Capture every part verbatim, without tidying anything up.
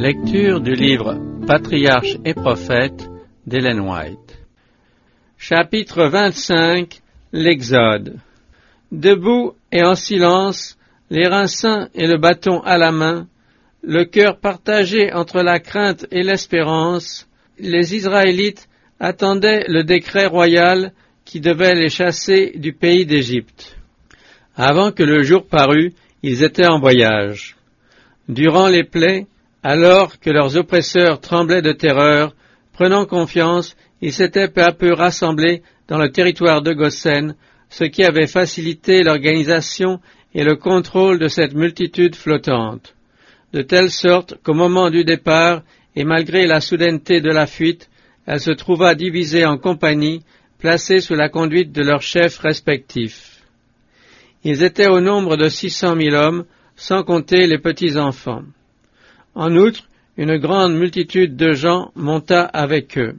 Lecture du livre Patriarches et prophètes d'Ellen White. Chapitre vingt-cinq. L'Exode. Debout et en silence, les reins saints et le bâton à la main, le cœur partagé entre la crainte et l'espérance, les Israélites attendaient le décret royal qui devait les chasser du pays d'Égypte. Avant que le jour parût, ils étaient en voyage. Durant les plaies, alors que leurs oppresseurs tremblaient de terreur, prenant confiance, ils s'étaient peu à peu rassemblés dans le territoire de Goshen, ce qui avait facilité l'organisation et le contrôle de cette multitude flottante, de telle sorte qu'au moment du départ, et malgré la soudaineté de la fuite, elle se trouva divisée en compagnies, placées sous la conduite de leurs chefs respectifs. Ils étaient au nombre de six cent mille hommes, sans compter les petits-enfants. En outre, une grande multitude de gens monta avec eux.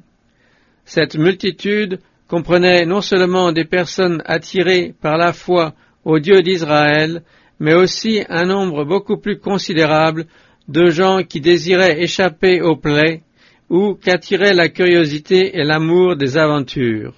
Cette multitude comprenait non seulement des personnes attirées par la foi au Dieu d'Israël, mais aussi un nombre beaucoup plus considérable de gens qui désiraient échapper aux plaies ou qu'attiraient la curiosité et l'amour des aventures.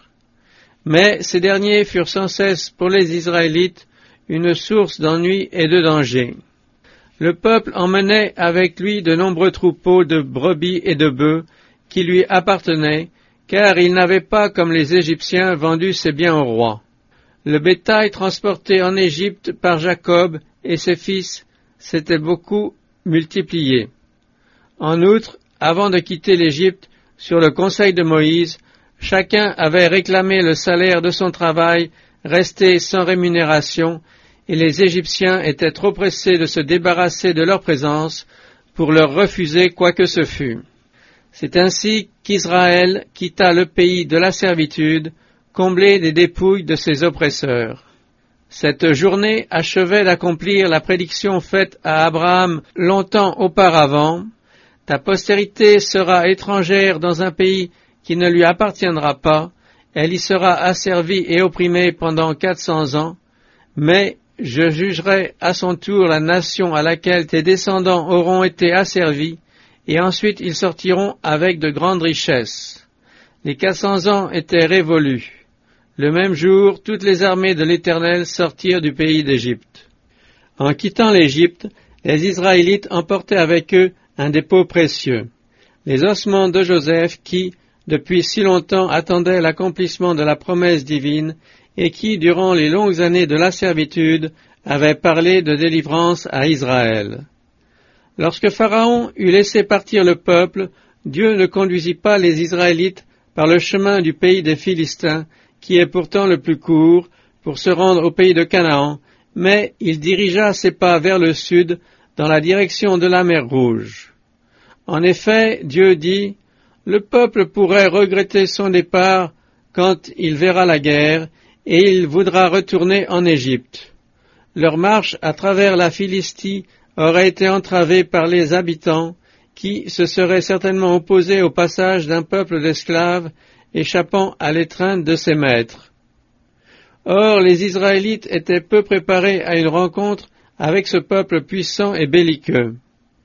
Mais ces derniers furent sans cesse pour les Israélites une source d'ennui et de danger. Le peuple emmenait avec lui de nombreux troupeaux de brebis et de bœufs qui lui appartenaient, car il n'avait pas, comme les Égyptiens, vendu ses biens au roi. Le bétail transporté en Égypte par Jacob et ses fils s'était beaucoup multiplié. En outre, avant de quitter l'Égypte, sur le conseil de Moïse, chacun avait réclamé le salaire de son travail resté sans rémunération, et les Égyptiens étaient trop pressés de se débarrasser de leur présence pour leur refuser quoi que ce fût. C'est ainsi qu'Israël quitta le pays de la servitude, comblé des dépouilles de ses oppresseurs. Cette journée achevait d'accomplir la prédiction faite à Abraham longtemps auparavant. Ta postérité sera étrangère dans un pays qui ne lui appartiendra pas, elle y sera asservie et opprimée pendant quatre cents ans, mais je jugerai à son tour la nation à laquelle tes descendants auront été asservis, et ensuite ils sortiront avec de grandes richesses. Les quatre cents ans étaient révolus. Le même jour, toutes les armées de l'Éternel sortirent du pays d'Égypte. En quittant l'Égypte, les Israélites emportaient avec eux un dépôt précieux, les ossements de Joseph qui, depuis si longtemps, attendaient l'accomplissement de la promesse divine et qui, durant les longues années de la servitude, avaient parlé de délivrance à Israël. Lorsque Pharaon eut laissé partir le peuple, Dieu ne conduisit pas les Israélites par le chemin du pays des Philistins, qui est pourtant le plus court, pour se rendre au pays de Canaan, mais il dirigea ses pas vers le sud, dans la direction de la mer Rouge. En effet, Dieu dit, « Le peuple pourrait regretter son départ quand il verra la guerre, et il voudra retourner en Égypte. » Leur marche à travers la Philistie aurait été entravée par les habitants, qui se seraient certainement opposés au passage d'un peuple d'esclaves échappant à l'étreinte de ses maîtres. Or, les Israélites étaient peu préparés à une rencontre avec ce peuple puissant et belliqueux.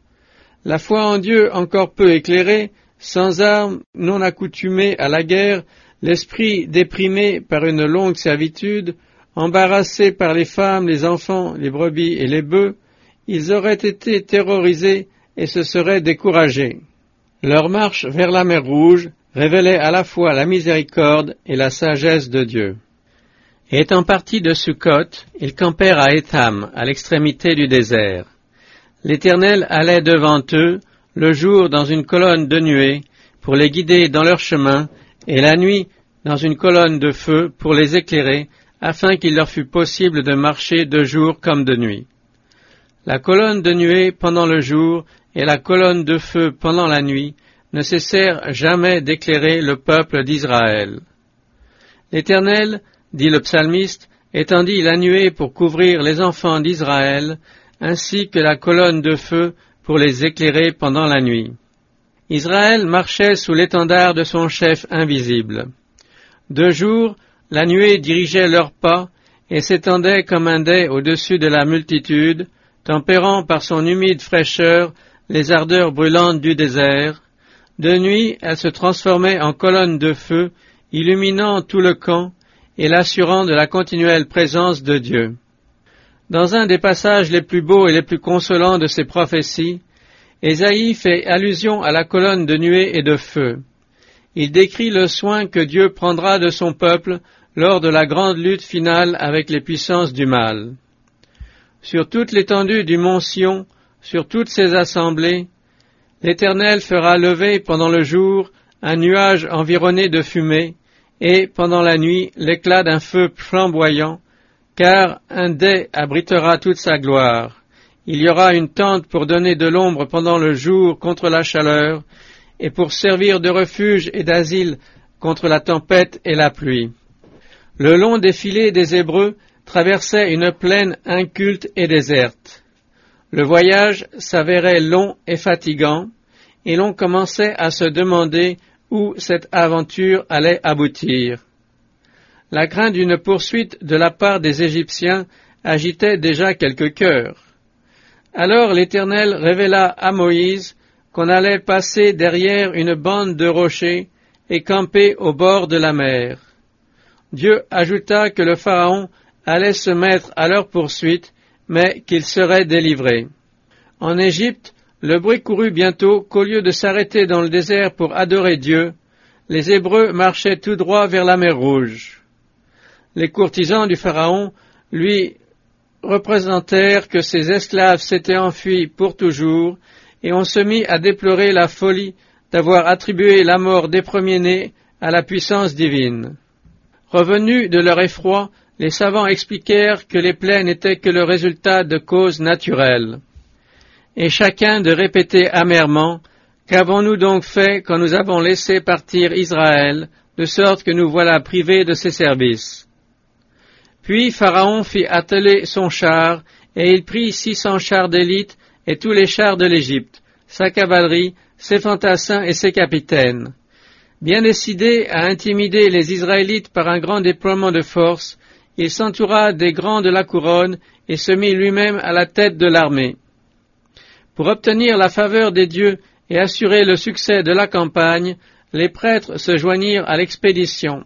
La foi en Dieu encore peu éclairée, sans armes, non accoutumés à la guerre, l'esprit déprimé par une longue servitude, embarrassés par les femmes, les enfants, les brebis et les bœufs, ils auraient été terrorisés et se seraient découragés. Leur marche vers la mer Rouge révélait à la fois la miséricorde et la sagesse de Dieu. Étant partis de Sukkot, ils campèrent à Étham, à l'extrémité du désert. L'Éternel allait devant eux, le jour dans une colonne de nuée, pour les guider dans leur chemin, et la nuit dans une colonne de feu pour les éclairer, afin qu'il leur fût possible de marcher de jour comme de nuit. La colonne de nuée pendant le jour et la colonne de feu pendant la nuit ne cessèrent jamais d'éclairer le peuple d'Israël. L'Éternel, dit le psalmiste, étendit la nuée pour couvrir les enfants d'Israël, ainsi que la colonne de feu pour les éclairer pendant la nuit. Israël marchait sous l'étendard de son chef invisible. De jour, la nuée dirigeait leurs pas et s'étendait comme un dais au-dessus de la multitude, tempérant par son humide fraîcheur les ardeurs brûlantes du désert. De nuit, elle se transformait en colonne de feu, illuminant tout le camp et l'assurant de la continuelle présence de Dieu. Dans un des passages les plus beaux et les plus consolants de ces prophéties, Ésaïe fait allusion à la colonne de nuée et de feu. Il décrit le soin que Dieu prendra de son peuple lors de la grande lutte finale avec les puissances du mal. Sur toute l'étendue du mont Sion, sur toutes ses assemblées, l'Éternel fera lever pendant le jour un nuage environné de fumée, et pendant la nuit l'éclat d'un feu flamboyant, car un dais abritera toute sa gloire. Il y aura une tente pour donner de l'ombre pendant le jour contre la chaleur, et pour servir de refuge et d'asile contre la tempête et la pluie. Le long défilé des Hébreux traversait une plaine inculte et déserte. Le voyage s'avérait long et fatigant, et l'on commençait à se demander où cette aventure allait aboutir. La crainte d'une poursuite de la part des Égyptiens agitait déjà quelques cœurs. Alors l'Éternel révéla à Moïse qu'on allait passer derrière une bande de rochers et camper au bord de la mer. Dieu ajouta que le Pharaon allait se mettre à leur poursuite, mais qu'il serait délivré. En Égypte, le bruit courut bientôt qu'au lieu de s'arrêter dans le désert pour adorer Dieu, les Hébreux marchaient tout droit vers la mer Rouge. Les courtisans du Pharaon lui représentèrent que ses esclaves s'étaient enfuis pour toujours, et on se mit à déplorer la folie d'avoir attribué la mort des premiers-nés à la puissance divine. Revenus de leur effroi, les savants expliquèrent que les plaies n'étaient que le résultat de causes naturelles. Et chacun de répéter amèrement, « Qu'avons-nous donc fait quand nous avons laissé partir Israël, de sorte que nous voilà privés de ses services ?» Puis Pharaon fit atteler son char, et il prit six cents chars d'élite et tous les chars de l'Égypte, sa cavalerie, ses fantassins et ses capitaines. Bien décidé à intimider les Israélites par un grand déploiement de force, il s'entoura des grands de la couronne et se mit lui-même à la tête de l'armée. Pour obtenir la faveur des dieux et assurer le succès de la campagne, les prêtres se joignirent à l'expédition.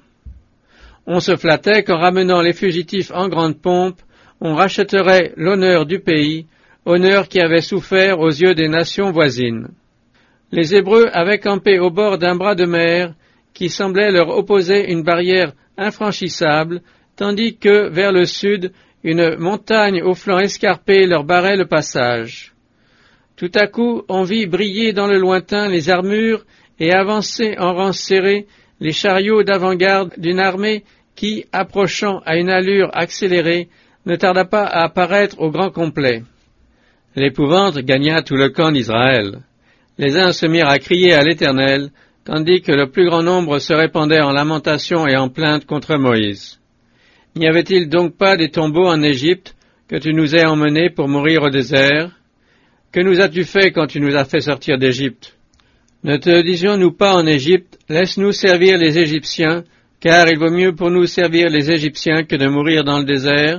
On se flattait qu'en ramenant les fugitifs en grande pompe, on rachèterait l'honneur du pays, honneur qui avait souffert aux yeux des nations voisines. Les Hébreux avaient campé au bord d'un bras de mer qui semblait leur opposer une barrière infranchissable, tandis que, vers le sud, une montagne au flanc escarpé leur barrait le passage. Tout à coup, on vit briller dans le lointain les armures et avancer en rang serré les chariots d'avant-garde d'une armée qui, approchant à une allure accélérée, ne tarda pas à apparaître au grand complet. L'épouvante gagna tout le camp d'Israël. Les uns se mirent à crier à l'Éternel, tandis que le plus grand nombre se répandait en lamentations et en plaintes contre Moïse. N'y avait-il donc pas des tombeaux en Égypte que tu nous aies emmenés pour mourir au désert? Que nous as-tu fait quand tu nous as fait sortir d'Égypte? Ne te disions-nous pas en Égypte, laisse-nous servir les Égyptiens, car il vaut mieux pour nous servir les Égyptiens que de mourir dans le désert?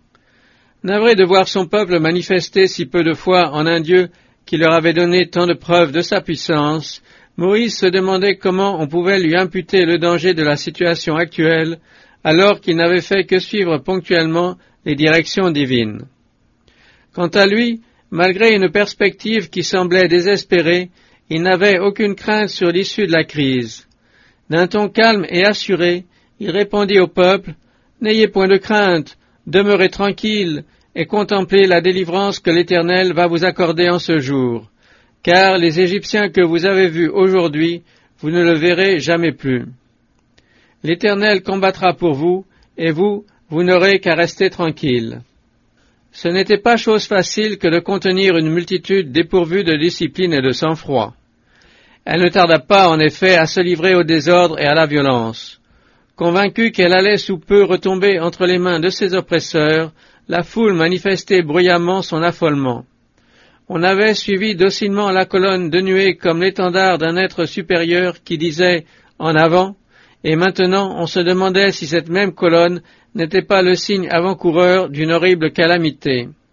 Navré de voir son peuple manifester si peu de foi en un Dieu qui leur avait donné tant de preuves de sa puissance, Moïse se demandait comment on pouvait lui imputer le danger de la situation actuelle, alors qu'il n'avait fait que suivre ponctuellement les directions divines. Quant à lui, malgré une perspective qui semblait désespérée, il n'avait aucune crainte sur l'issue de la crise. D'un ton calme et assuré, il répondit au peuple, « N'ayez point de crainte, demeurez tranquille et contemplez la délivrance que l'Éternel va vous accorder en ce jour, car les Égyptiens que vous avez vus aujourd'hui, vous ne le verrez jamais plus. L'Éternel combattra pour vous, et vous, vous n'aurez qu'à rester tranquille. » Ce n'était pas chose facile que de contenir une multitude dépourvue de discipline et de sang-froid. Elle ne tarda pas, en effet, à se livrer au désordre et à la violence. Convaincue qu'elle allait sous peu retomber entre les mains de ses oppresseurs, la foule manifestait bruyamment son affolement. On avait suivi docilement la colonne de nuée comme l'étendard d'un être supérieur qui disait « En avant !» et maintenant on se demandait si cette même colonne n'était pas le signe avant-coureur d'une horrible calamité.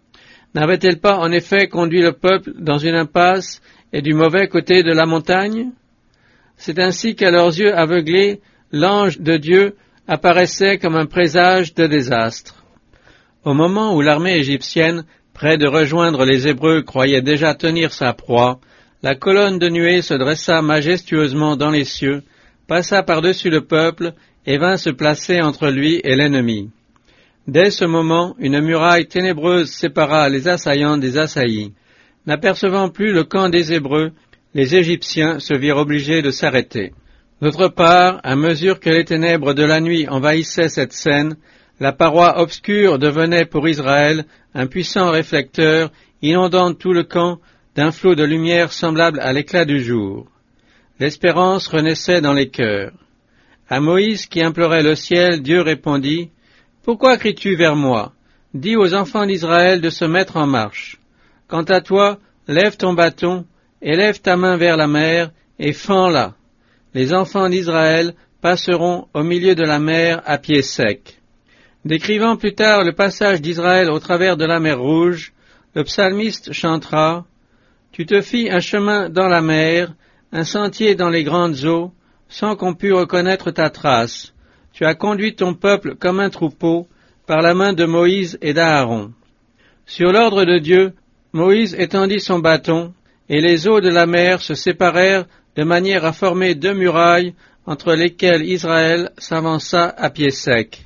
N'avait-elle pas en effet conduit le peuple dans une impasse et du mauvais côté de la montagne? C'est ainsi qu'à leurs yeux aveuglés, l'ange de Dieu apparaissait comme un présage de désastre. Au moment où l'armée égyptienne, près de rejoindre les Hébreux, croyait déjà tenir sa proie, la colonne de nuée se dressa majestueusement dans les cieux, passa par-dessus le peuple et vint se placer entre lui et l'ennemi. Dès ce moment, une muraille ténébreuse sépara les assaillants des assaillis. N'apercevant plus le camp des Hébreux, les Égyptiens se virent obligés de s'arrêter. D'autre part, à mesure que les ténèbres de la nuit envahissaient cette scène, la paroi obscure devenait pour Israël un puissant réflecteur, inondant tout le camp d'un flot de lumière semblable à l'éclat du jour. L'espérance renaissait dans les cœurs. À Moïse qui implorait le ciel, Dieu répondit, « Pourquoi cries-tu vers moi? Dis aux enfants d'Israël de se mettre en marche. Quant à toi, lève ton bâton, et lève ta main vers la mer, et fends-la. Les enfants d'Israël passeront au milieu de la mer à pied sec. » Décrivant plus tard le passage d'Israël au travers de la mer Rouge, le psalmiste chantera « Tu te fis un chemin dans la mer, un sentier dans les grandes eaux, sans qu'on pût reconnaître ta trace. Tu as conduit ton peuple comme un troupeau, par la main de Moïse et d'Aaron. » Sur l'ordre de Dieu, Moïse étendit son bâton, et les eaux de la mer se séparèrent de manière à former deux murailles entre lesquelles Israël s'avança à pied sec.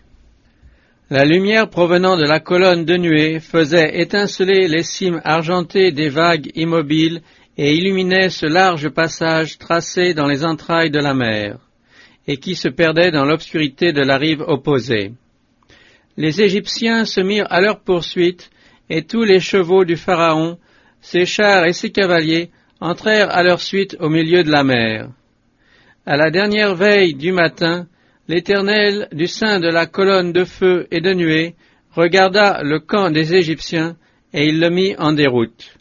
La lumière provenant de la colonne de nuée faisait étinceler les cimes argentées des vagues immobiles et illuminait ce large passage tracé dans les entrailles de la mer, et qui se perdait dans l'obscurité de la rive opposée. Les Égyptiens se mirent à leur poursuite, et tous les chevaux du Pharaon, ses chars et ses cavaliers, entrèrent à leur suite au milieu de la mer. À la dernière veille du matin, l'Éternel, du sein de la colonne de feu et de nuée, regarda le camp des Égyptiens, et il le mit en déroute.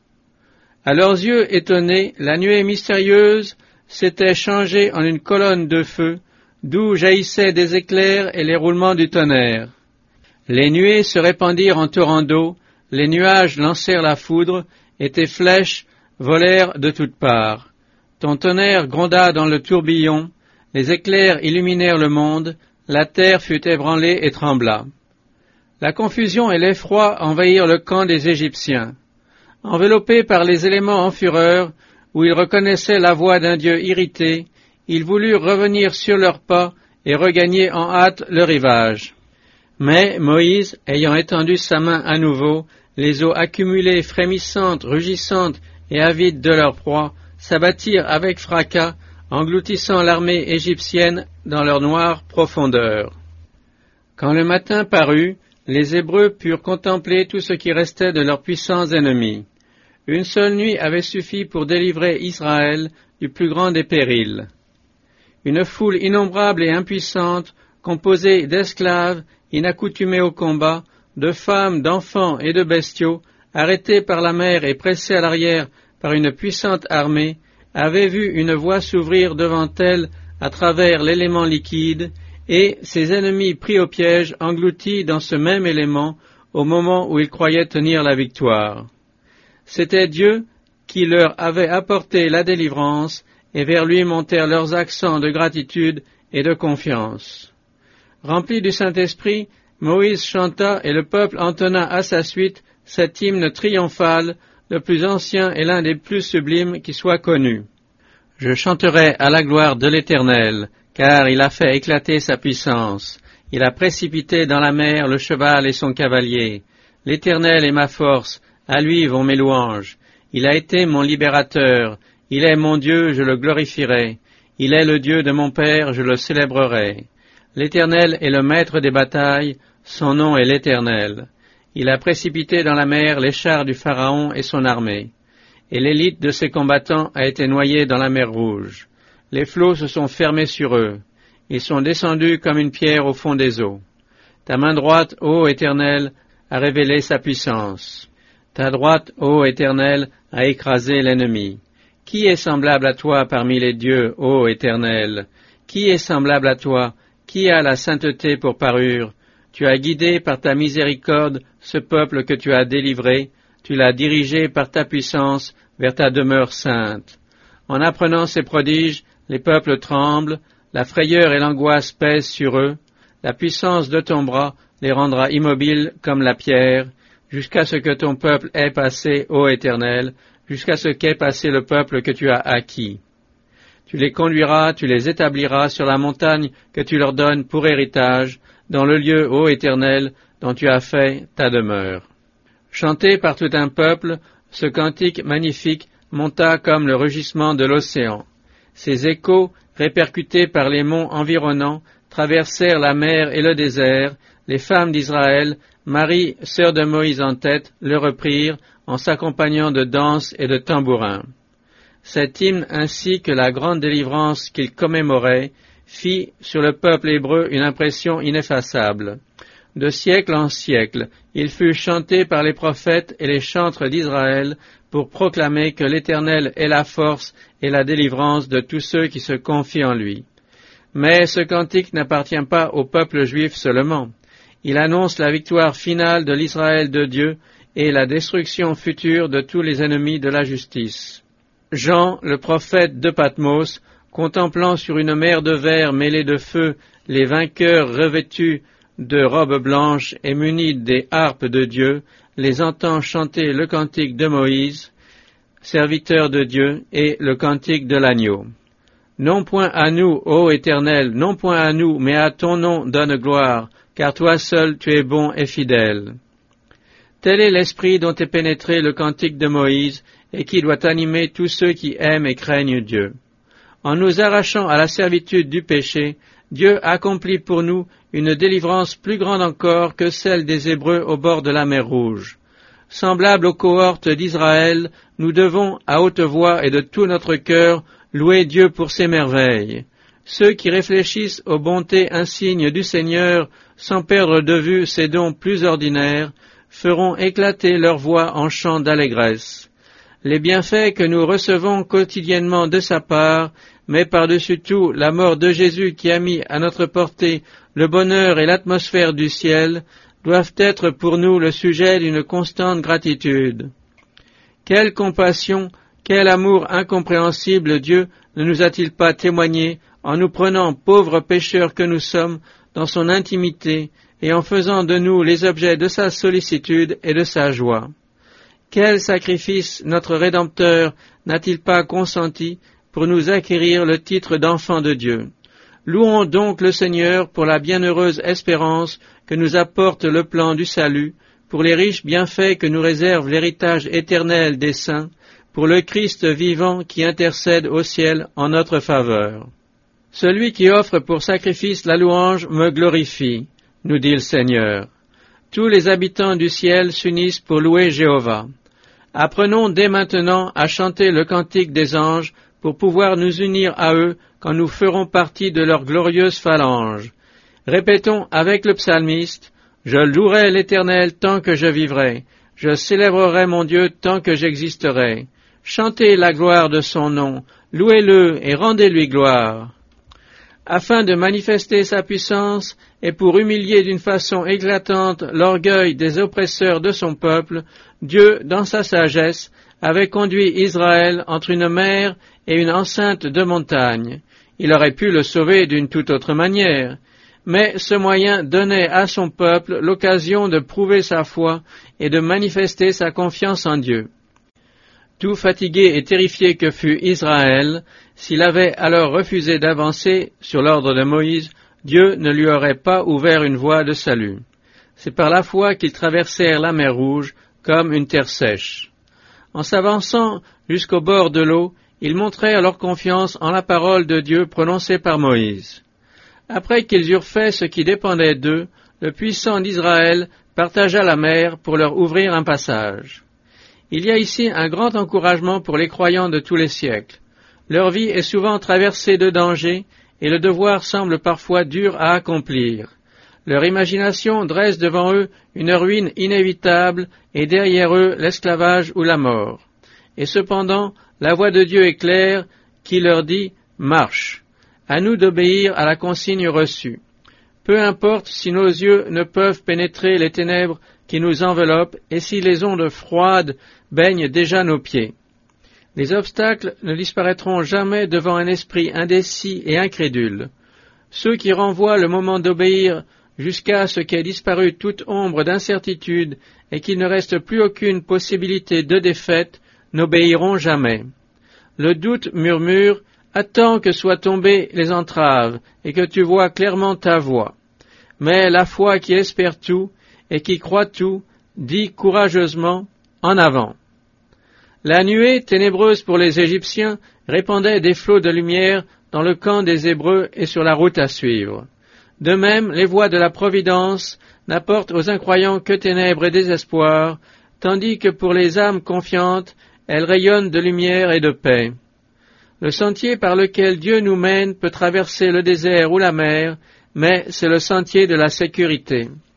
À leurs yeux étonnés, la nuée mystérieuse s'était changée en une colonne de feu, d'où jaillissaient des éclairs et les roulements du tonnerre. Les nuées se répandirent en torrents d'eau, les nuages lancèrent la foudre, et tes flèches volèrent de toutes parts. Ton tonnerre gronda dans le tourbillon, les éclairs illuminèrent le monde, la terre fut ébranlée et trembla. La confusion et l'effroi envahirent le camp des Égyptiens. Enveloppés par les éléments en fureur, où ils reconnaissaient la voix d'un Dieu irrité, ils voulurent revenir sur leurs pas et regagner en hâte le rivage. Mais Moïse, ayant étendu sa main à nouveau, les eaux accumulées, frémissantes, rugissantes et avides de leur proie, s'abattirent avec fracas, engloutissant l'armée égyptienne dans leur noire profondeur. Quand le matin parut, les Hébreux purent contempler tout ce qui restait de leurs puissants ennemis. Une seule nuit avait suffi pour délivrer Israël du plus grand des périls. Une foule innombrable et impuissante, composée d'esclaves, inaccoutumés au combat, de femmes, d'enfants et de bestiaux, arrêtés par la mer et pressés à l'arrière par une puissante armée, avait vu une voie s'ouvrir devant elle à travers l'élément liquide, et ses ennemis pris au piège engloutis dans ce même élément au moment où ils croyaient tenir la victoire. C'était Dieu qui leur avait apporté la délivrance, et vers lui montèrent leurs accents de gratitude et de confiance. Rempli du Saint-Esprit, Moïse chanta et le peuple entonna à sa suite cet hymne triomphal, le plus ancien et l'un des plus sublimes qui soit connu. Je chanterai à la gloire de l'Éternel, car il a fait éclater sa puissance. Il a précipité dans la mer le cheval et son cavalier. L'Éternel est ma force, à lui vont mes louanges. Il a été mon libérateur, il est mon Dieu, je le glorifierai. Il est le Dieu de mon Père, je le célébrerai. L'Éternel est le maître des batailles, son nom est l'Éternel. Il a précipité dans la mer les chars du Pharaon et son armée. Et l'élite de ses combattants a été noyée dans la mer Rouge. Les flots se sont fermés sur eux. Ils sont descendus comme une pierre au fond des eaux. Ta main droite, ô Éternel, a révélé sa puissance. Ta droite, ô Éternel, a écrasé l'ennemi. Qui est semblable à toi parmi les dieux, ô Éternel? Qui est semblable à toi? Qui a la sainteté pour parure? Tu as guidé par ta miséricorde ce peuple que tu as délivré. tu l'as dirigé par ta puissance vers ta demeure sainte. En apprenant ces prodiges, les peuples tremblent, la frayeur et l'angoisse pèsent sur eux, la puissance de ton bras les rendra immobiles comme la pierre, jusqu'à ce que ton peuple ait passé, ô Éternel, jusqu'à ce qu'ait passé le peuple que tu as acquis. Tu les conduiras, tu les établiras sur la montagne que tu leur donnes pour héritage, dans le lieu, ô Éternel, dont tu as fait ta demeure. Chanté par tout un peuple, ce cantique magnifique monta comme le rugissement de l'océan. Ses échos, répercutés par les monts environnants, traversèrent la mer et le désert. Les femmes d'Israël, Marie, sœur de Moïse en tête, le reprirent en s'accompagnant de danses et de tambourins. Cet hymne ainsi que la grande délivrance qu'il commémorait fit sur le peuple hébreu une impression ineffaçable. De siècle en siècle, il fut chanté par les prophètes et les chantres d'Israël pour proclamer que l'Éternel est la force et la délivrance de tous ceux qui se confient en lui. Mais ce cantique n'appartient pas au peuple juif seulement. Il annonce la victoire finale de l'Israël de Dieu et la destruction future de tous les ennemis de la justice. Jean, le prophète de Patmos, contemplant sur une mer de verre mêlée de feu les vainqueurs revêtus de robes blanches et munis des harpes de Dieu, les entend chanter le cantique de Moïse, serviteur de Dieu, et le cantique de l'agneau. Non point à nous, ô Éternel, non point à nous, mais à ton nom donne gloire, car toi seul tu es bon et fidèle. Tel est l'esprit dont est pénétré le cantique de Moïse, et qui doit animer tous ceux qui aiment et craignent Dieu. En nous arrachant à la servitude du péché, Dieu accomplit pour nous une délivrance plus grande encore que celle des Hébreux au bord de la mer Rouge. Semblables aux cohortes d'Israël, nous devons, à haute voix et de tout notre cœur, louer Dieu pour ses merveilles. Ceux qui réfléchissent aux bontés insignes du Seigneur, sans perdre de vue ses dons plus ordinaires, feront éclater leur voix en chants d'allégresse. Les bienfaits que nous recevons quotidiennement de sa part, mais par-dessus tout la mort de Jésus qui a mis à notre portée le bonheur et l'atmosphère du ciel, doivent être pour nous le sujet d'une constante gratitude. Quelle compassion, quel amour incompréhensible Dieu ne nous a-t-il pas témoigné en nous prenant, pauvres pécheurs que nous sommes, dans son intimité et en faisant de nous les objets de sa sollicitude et de sa joie. Quel sacrifice notre Rédempteur n'a-t-il pas consenti pour nous acquérir le titre d'enfant de Dieu? Louons donc le Seigneur pour la bienheureuse espérance que nous apporte le plan du salut, pour les riches bienfaits que nous réserve l'héritage éternel des saints, pour le Christ vivant qui intercède au ciel en notre faveur. Celui qui offre pour sacrifice la louange me glorifie, nous dit le Seigneur. Tous les habitants du ciel s'unissent pour louer Jéhovah. Apprenons dès maintenant à chanter le cantique des anges pour pouvoir nous unir à eux quand nous ferons partie de leur glorieuse phalange. Répétons avec le psalmiste, « Je louerai l'Éternel tant que je vivrai, je célébrerai mon Dieu tant que j'existerai. Chantez la gloire de son nom, louez-le et rendez-lui gloire. » Afin de manifester sa puissance et pour humilier d'une façon éclatante l'orgueil des oppresseurs de son peuple, Dieu, dans sa sagesse, avait conduit Israël entre une mer et une enceinte de montagne. Il aurait pu le sauver d'une toute autre manière, mais ce moyen donnait à son peuple l'occasion de prouver sa foi et de manifester sa confiance en Dieu. Tout fatigué et terrifié que fût Israël, s'il avait alors refusé d'avancer sur l'ordre de Moïse, Dieu ne lui aurait pas ouvert une voie de salut. C'est par la foi qu'ils traversèrent la mer Rouge comme une terre sèche. En s'avançant jusqu'au bord de l'eau, ils montrèrent leur confiance en la parole de Dieu prononcée par Moïse. Après qu'ils eurent fait ce qui dépendait d'eux, le puissant d'Israël partagea la mer pour leur ouvrir un passage. Il y a ici un grand encouragement pour les croyants de tous les siècles. Leur vie est souvent traversée de dangers et le devoir semble parfois dur à accomplir. Leur imagination dresse devant eux une ruine inévitable et derrière eux l'esclavage ou la mort. Et cependant, la voix de Dieu est claire qui leur dit « Marche ». À nous d'obéir à la consigne reçue. Peu importe si nos yeux ne peuvent pénétrer les ténèbres qui nous enveloppent et si les ondes froides baignent déjà nos pieds. Les obstacles ne disparaîtront jamais devant un esprit indécis et incrédule. Ceux qui renvoient le moment d'obéir jusqu'à ce qu'ait disparu toute ombre d'incertitude et qu'il ne reste plus aucune possibilité de défaite, n'obéiront jamais. Le doute murmure « Attends que soient tombées les entraves et que tu vois clairement ta voie. » Mais la foi qui espère tout et qui croit tout dit courageusement « En avant !» La nuée, ténébreuse pour les Égyptiens, répandait des flots de lumière dans le camp des Hébreux et sur la route à suivre. De même, les voies de la providence n'apportent aux incroyants que ténèbres et désespoir, tandis que pour les âmes confiantes, elles rayonnent de lumière et de paix. Le sentier par lequel Dieu nous mène peut traverser le désert ou la mer, mais c'est le sentier de la sécurité.